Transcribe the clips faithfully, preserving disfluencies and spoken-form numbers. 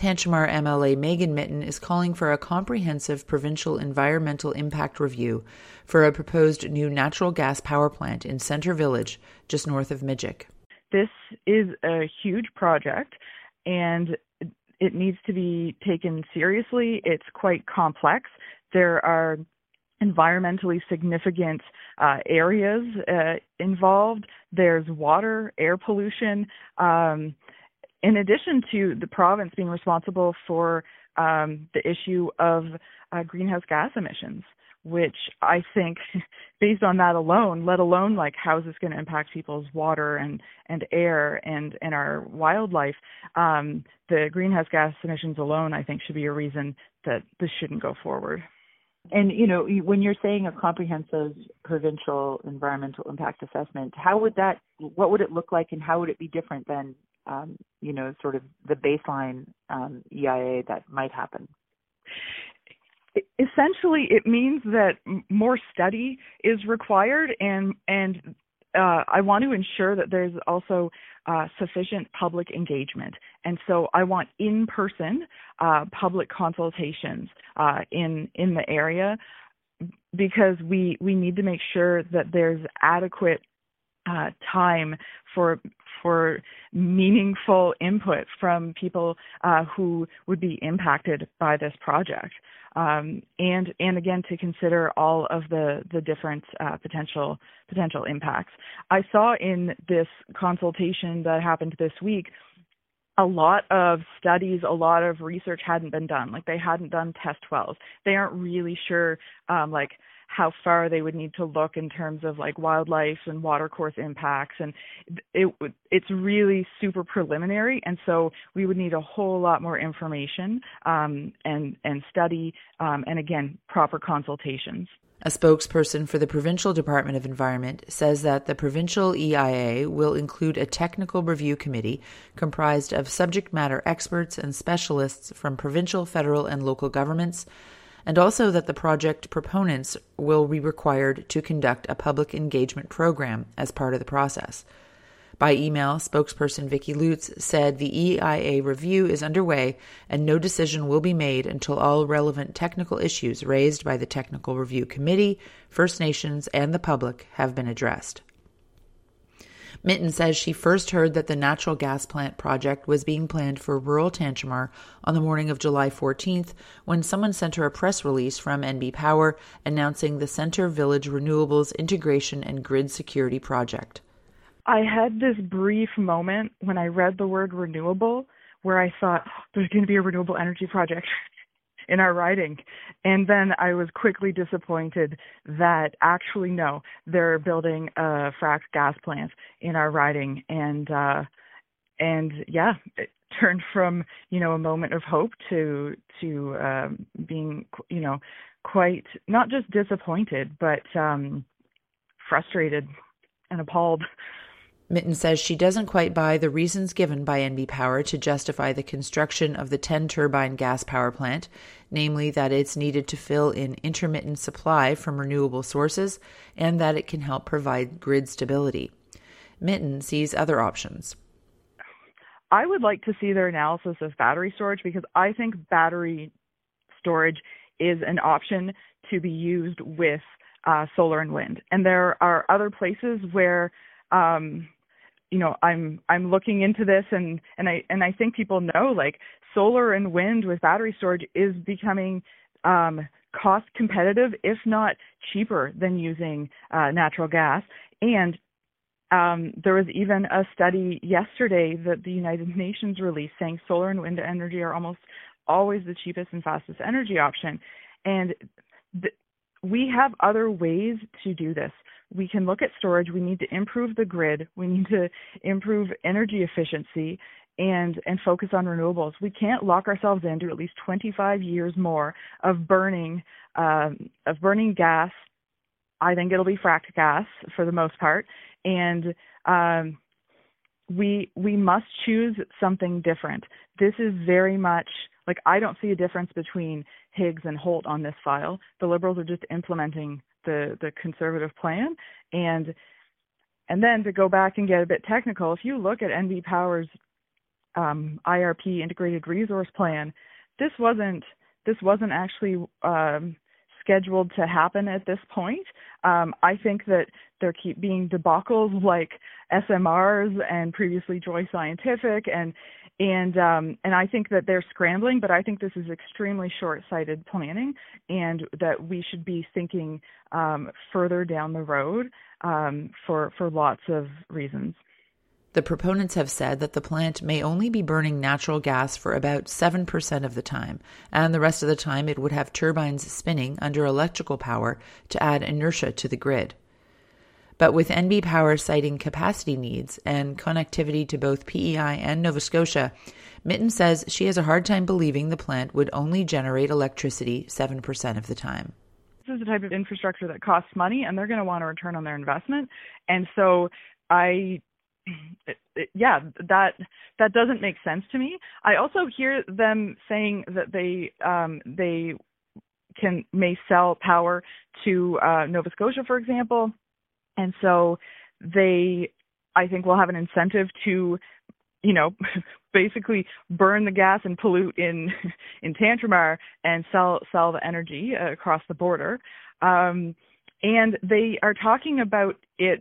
Tantramar M L A Megan Mitton is calling for a comprehensive provincial environmental impact review for a proposed new natural gas power plant in Centre Village, just north of Mijic. This is a huge project, and it needs to be taken seriously. It's quite complex. There are environmentally significant uh, areas uh, involved. There's water, air pollution. Um, in addition to the province being responsible for um, the issue of uh, greenhouse gas emissions, which I think, based on that alone, let alone like how is this going to impact people's water and, and air and, and our wildlife, um, the greenhouse gas emissions alone, I think, should be a reason that this shouldn't go forward. And, you know, when you're saying a comprehensive provincial environmental impact assessment, how would that, what would it look like, and how would it be different than, um, you know, sort of the baseline um, E I A that might happen? Essentially, it means that more study is required, and and uh, I want to ensure that there's also uh, sufficient public engagement. And so I want in-person uh, public consultations uh, in in the area, because we we need to make sure that there's adequate uh, time for for meaningful input from people uh, who would be impacted by this project. Um, and and again, to consider all of the the different uh, potential potential impacts. I saw in this consultation that happened this week, a lot of studies, a lot of research hadn't been done. Like, they hadn't done test wells. They aren't really sure, um, like, how far they would need to look in terms of like wildlife and watercourse impacts, and it it's really super preliminary, and so we would need a whole lot more information um, and and study um, and again proper consultations. A spokesperson for the Provincial Department of Environment says that the provincial E I A will include a technical review committee comprised of subject matter experts and specialists from provincial, federal, and local governments, and also that the project proponents will be required to conduct a public engagement program as part of the process. By email, spokesperson Vicky Lutz said the E I A review is underway and no decision will be made until all relevant technical issues raised by the Technical Review Committee, First Nations, and the public have been addressed. Mitton says she first heard that the natural gas plant project was being planned for rural Tantramar on the morning of July fourteenth, when someone sent her a press release from N B Power announcing the Centre Village Renewables Integration and Grid Security Project. I had this brief moment when I read the word renewable where I thought, oh, there's going to be a renewable energy project in our riding. And then I was quickly disappointed that actually, no, they're building a fracked gas plant in our riding. And, uh, and yeah, it turned from, you know, a moment of hope to, to, um, being, you know, quite not just disappointed, but, um, frustrated and appalled. Mitton says she doesn't quite buy the reasons given by N B Power to justify the construction of the ten-turbine gas power plant, namely that it's needed to fill in intermittent supply from renewable sources and that it can help provide grid stability. Mitton sees other options. I would like to see their analysis of battery storage, because I think battery storage is an option to be used with uh, solar and wind. And there are other places where um, you know, I'm I'm looking into this, and, and I and I think people know, like, solar and wind with battery storage is becoming um, cost competitive, if not cheaper, than using uh, natural gas. And um, there was even a study yesterday that the United Nations released saying solar and wind energy are almost always the cheapest and fastest energy option. And th- we have other ways to do this. We can look at storage. We need to improve the grid. We need to improve energy efficiency and, and focus on renewables. We can't lock ourselves into at least twenty-five years more of burning, um, of burning gas. I think it'll be fracked gas for the most part. And um, we, we must choose something different. This is very much like, I don't see a difference between Higgs and Holt on this file. The Liberals are just implementing the, the Conservative plan. And and then to go back and get a bit technical, if you look at N B Power's um, I R P, Integrated Resource Plan, this wasn't this wasn't actually um, scheduled to happen at this point. Um, I think that there keep being debacles like S M Rs and previously Joy Scientific, and and um, and I think that they're scrambling, but I think this is extremely short-sighted planning, and that we should be thinking um, further down the road um, for for lots of reasons. The proponents have said that the plant may only be burning natural gas for about seven percent of the time, and the rest of the time it would have turbines spinning under electrical power to add inertia to the grid. But with N B Power citing capacity needs and connectivity to both P E I and Nova Scotia, Mitten says she has a hard time believing the plant would only generate electricity seven percent of the time. This is the type of infrastructure that costs money, and they're going to want a return on their investment. And so I... It, it, yeah, that that doesn't make sense to me. I also hear them saying that they um, they can may sell power to uh, Nova Scotia, for example, and so they, I think, will have an incentive to, you know, basically burn the gas and pollute in in Tantramar and sell sell the energy uh, across the border. Um, and they are talking about it.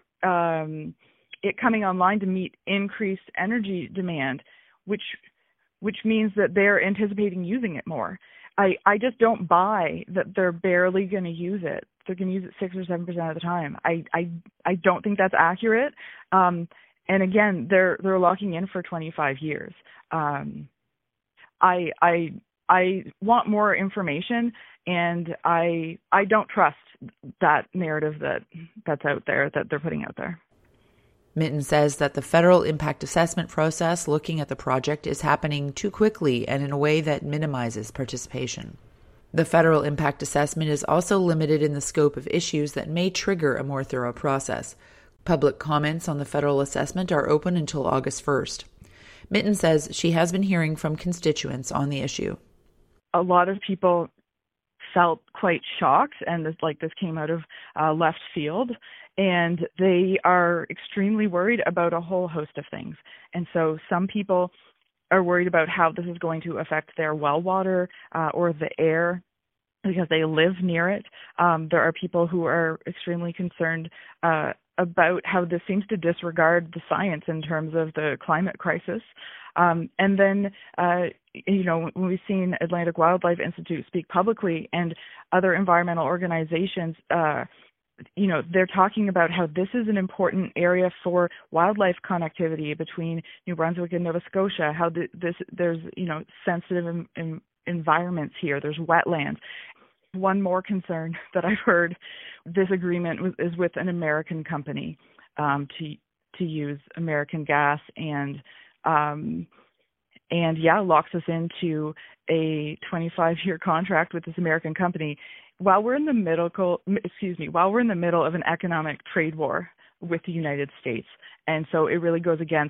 Um, it coming online to meet increased energy demand, which which means that they're anticipating using it more. I, I just don't buy that they're barely going to use it. They're going to use it six or seven percent of the time. I, I, I don't think that's accurate. Um, and again, they're they're locking in for twenty-five years. Um, I I I want more information, and I I don't trust that narrative that that's out there that they're putting out there. Mitten says that the federal impact assessment process looking at the project is happening too quickly and in a way that minimizes participation. The federal impact assessment is also limited in the scope of issues that may trigger a more thorough process. Public comments on the federal assessment are open until August first. Mitten says she has been hearing from constituents on the issue. A lot of people felt quite shocked, and this, like this came out of uh, left field, and they are extremely worried about a whole host of things. And so some people are worried about how this is going to affect their well water uh, or the air because they live near it. Um, there are people who are extremely concerned uh, about how this seems to disregard the science in terms of the climate crisis. Um, and then, uh, you know, when we've seen Atlantic Wildlife Institute speak publicly and other environmental organizations, uh, you know, they're talking about how this is an important area for wildlife connectivity between New Brunswick and Nova Scotia, how the, this, there's, you know, sensitive in, in environments here, there's wetlands. One more concern that I've heard, this agreement was, is with an American company um, to to use American gas and um, and yeah, locks us into a twenty-five year contract with this American company while we're in the middle, excuse me, while we're in the middle of an economic trade war with the United States. And so it really goes against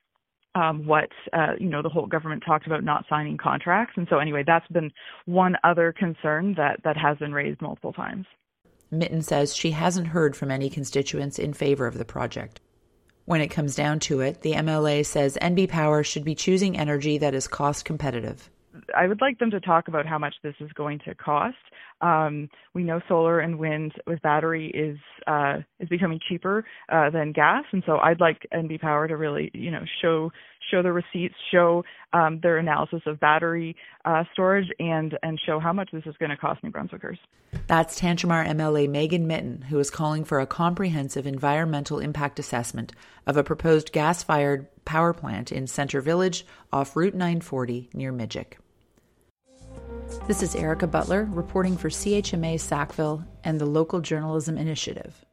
Um, what, uh, you know, the whole government talked about not signing contracts. And so anyway, that's been one other concern that, that has been raised multiple times. Mitten says she hasn't heard from any constituents in favor of the project. When it comes down to it, the M L A says N B Power should be choosing energy that is cost competitive. I would like them to talk about how much this is going to cost. Um, we know solar and wind with battery is uh, is becoming cheaper uh, than gas, and so I'd like N B Power to really, you know, show show the receipts, show um, their analysis of battery uh, storage, and and show how much this is going to cost New Brunswickers. That's Tantramar M L A Megan Mitten, who is calling for a comprehensive environmental impact assessment of a proposed gas-fired power plant in Centre Village off Route nine forty near Midgec. This is Erica Butler reporting for C H M A Sackville and the Local Journalism Initiative.